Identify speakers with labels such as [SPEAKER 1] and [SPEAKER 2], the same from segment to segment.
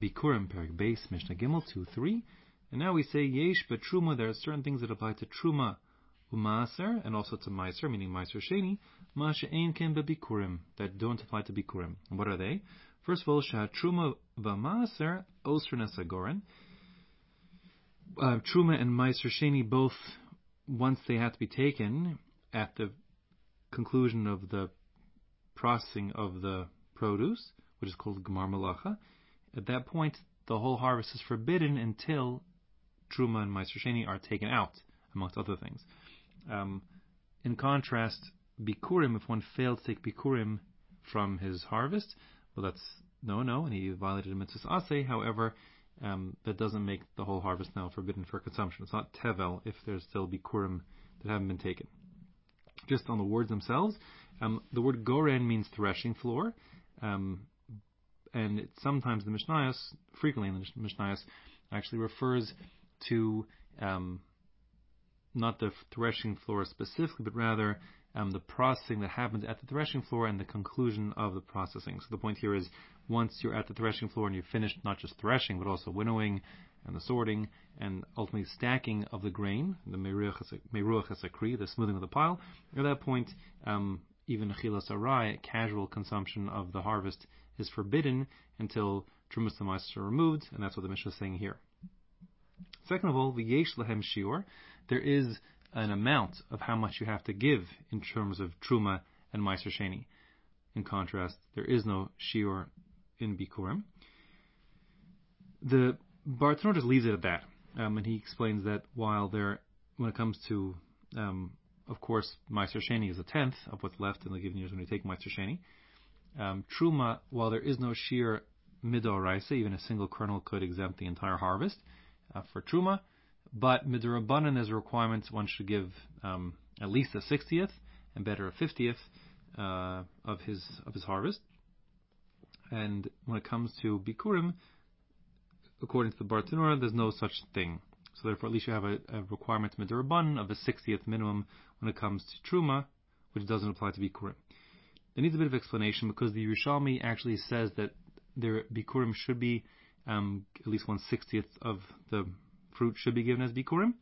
[SPEAKER 1] Bikurim Perik Beis Mishnah Gimel 2-3. And now we say Yesh Betruma. There are certain things that apply to Truma Umaser and also to Meiser, meaning Meiser Sheni. Ma she'ein ken bebikurim, that don't apply to Bikurim. And what are they? First of all, Shah Truma v'Maaser Osr Nesagoren. Truma and Meiser Sheni both, once they have to be taken at the conclusion of the processing of the produce, which is called Gemar Malacha, at that point the whole harvest is forbidden until Truma and Meiser Sheni are taken out, amongst other things. In contrast, Bikurim, if one failed to take Bikurim from his harvest, well, that's no, and he violated a mitzvah aseh. However, that doesn't make the whole harvest now forbidden for consumption. It's not tevel if there's still Bikurim that haven't been taken. Just on the words themselves, the word goren means threshing floor, and sometimes the Mishnayos, frequently in the Mishnayos, actually refers to not the threshing floor specifically, but rather the processing that happens at the threshing floor and the conclusion of the processing. So the point here is, once you're at the threshing floor and you've finished not just threshing, but also winnowing and the sorting and ultimately stacking of the grain, the meruach hasakri, the smoothing of the pile, at that point, even chilas arai, casual consumption of the harvest, is forbidden until trumas and meiser are removed, and that's what the Mishnah is saying here. Second of all, v'yesh lehem shiur, there is an amount of how much you have to give in terms of truma and meiser sheni. In contrast, there is no shiur in bikurim. The Bartanur just leaves it at that, and he explains that while when it comes to, of course, meiser sheni is a tenth of what's left in the given years when you take meiser sheni. Truma, while there is no shiur midoraisa, even a single kernel could exempt the entire harvest for truma. But midorabanan, there's a requirement one should give at least a 60th and better a 50th of his harvest. And when it comes to bikurim, according to the Bartanura, there's no such thing. So therefore, at least you have a requirement midorabanan of a 60th minimum when it comes to truma, which doesn't apply to bikurim. There needs a bit of explanation because the Yerushalmi actually says that their bikurim should be at least 1/60th of the fruit should be given as bikurim,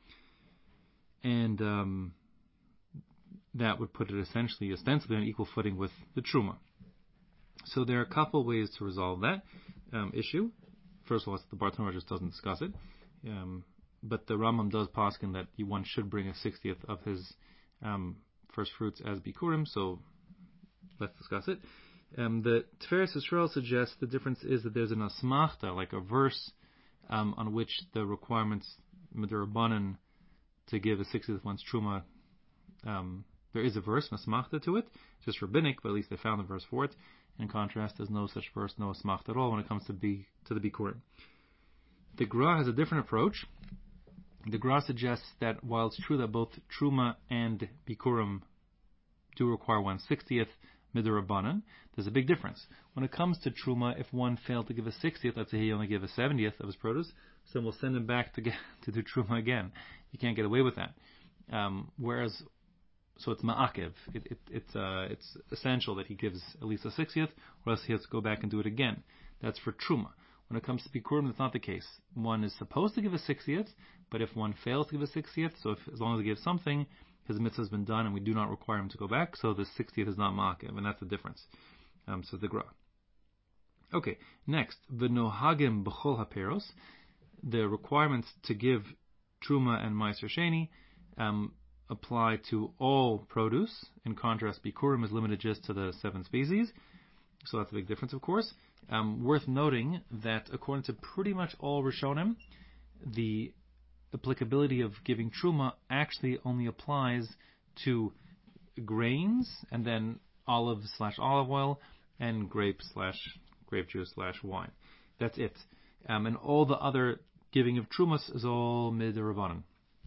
[SPEAKER 1] and that would put it essentially, ostensibly, on equal footing with the truma. So there are a couple ways to resolve that issue. First of all, the Bartanura just doesn't discuss it, but the Rambam does paskin that one should bring a 60th of his first fruits as bikurim. So let's discuss it. The Tiferes Yisrael suggests the difference is that there's an asmachta, like a verse, on which the requirements midorabanan to give a 60th one's truma, there is a verse, asmachta, to it, just rabbinic, but at least they found a verse for it. In contrast, there's no such verse, no asmachta at all when it comes to the bikurim. The Gra has a different approach. The Gra suggests that while it's true that both truma and bikurim do require 1/60th midorabanan, there's a big difference. When it comes to truma, if one failed to give a 60th, let's say he only gave a 70th of his produce, so we'll send him back to do truma again. You can't get away with that. So it's ma'akev. It's essential that he gives at least a 60th, or else he has to go back and do it again. That's for truma. When it comes to bikurim, that's not the case. One is supposed to give a 60th, but if one fails to give a 60th, so as long as he gives something, his mitzvah has been done, and we do not require him to go back, so the 60th is not ma'akev, and that's the difference. So the Gra. Okay, next, v'nohagim b'chol haperos, the requirements to give truma and meiser sheni apply to all produce. In contrast, bikurim is limited just to the 7 species, so that's a big difference, of course. Worth noting that according to pretty much all Rishonim, the applicability of giving truma actually only applies to grains, and then olive/olive oil, and grape juice/wine. That's it. And all the other giving of trumas is all midorabanan.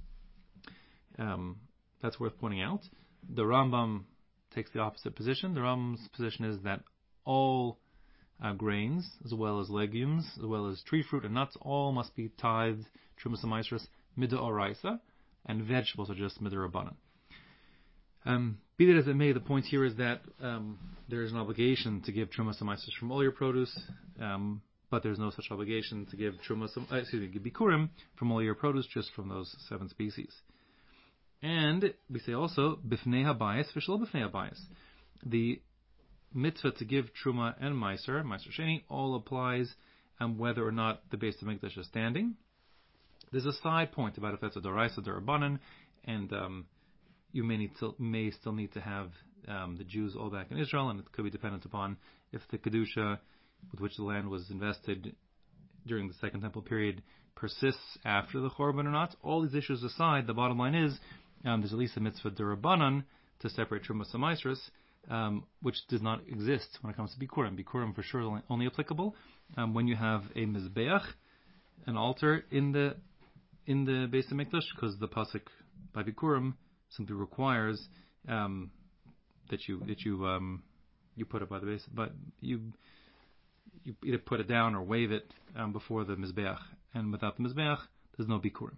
[SPEAKER 1] That's worth pointing out. The Rambam takes the opposite position. The Rambam's position is that all grains, as well as legumes, as well as tree fruit and nuts, all must be tithed trumas and meisros midoraisa, and vegetables are just midorabanan. Be that as it may, the point here is that there is an obligation to give trumas and meisros from all your produce, but there's no such obligation to give truma, give bikurim from all your produce, just from those 7 species. And we say also bifnei habayis v'shelo bifnei habayis. The mitzvah to give truma and meiser sheni, all applies whether or not the Beis Hamikdash is standing. There's a side point about if that's a doraisa derabanan, and you may still need to have the Jews all back in Israel, and it could be dependent upon if the kedusha with which the land was invested during the Second Temple period persists after the Chorban or not. All these issues aside, the bottom line is there's at least a mitzvah derabanan to separate trumas and maasros, which does not exist when it comes to bikurim. Bikurim for sure is only applicable when you have a mizbeach, an altar in the Beis Hamikdash, because the pasuk by bikurim simply requires that you put it by the base, but you either put it down or wave it before the mizbeach, and without the mizbeach, there's no bikurim.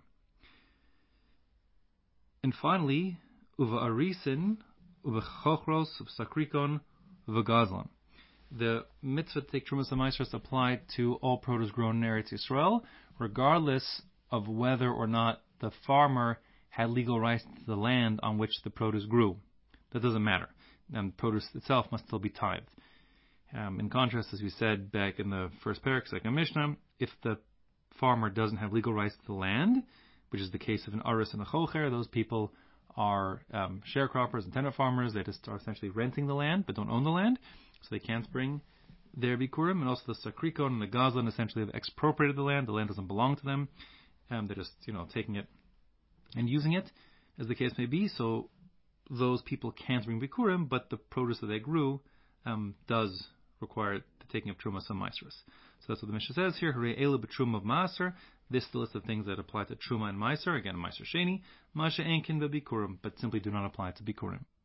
[SPEAKER 1] And finally, uva arisin, uva chochros, uva sakrikon, uva gazlan. The mitzvah to take trumas and maasros applied to all produce grown in Eretz Yisrael, regardless of whether or not the farmer had legal rights to the land on which the produce grew. That doesn't matter. Produce itself must still be tithed. In contrast, as we said back in the first parak, second Mishnah, if the farmer doesn't have legal rights to the land, which is the case of an aris and a chocher, those people are sharecroppers and tenant farmers. They just are essentially renting the land but don't own the land, so they can't bring their bikurim. And also the sakrikon and the gazlan essentially have expropriated the land. The land doesn't belong to them. They're just taking it and using it, as the case may be. So those people can't bring bikurim, but the produce that they grew does require the taking of trumas and maasros. So that's what the Mishnah says here. Harei elu b'truma of maaser. This is the list of things that apply to truma and meiser. Again, meiser sheni, masha enkin b'bikurim, but simply do not apply to bikurim.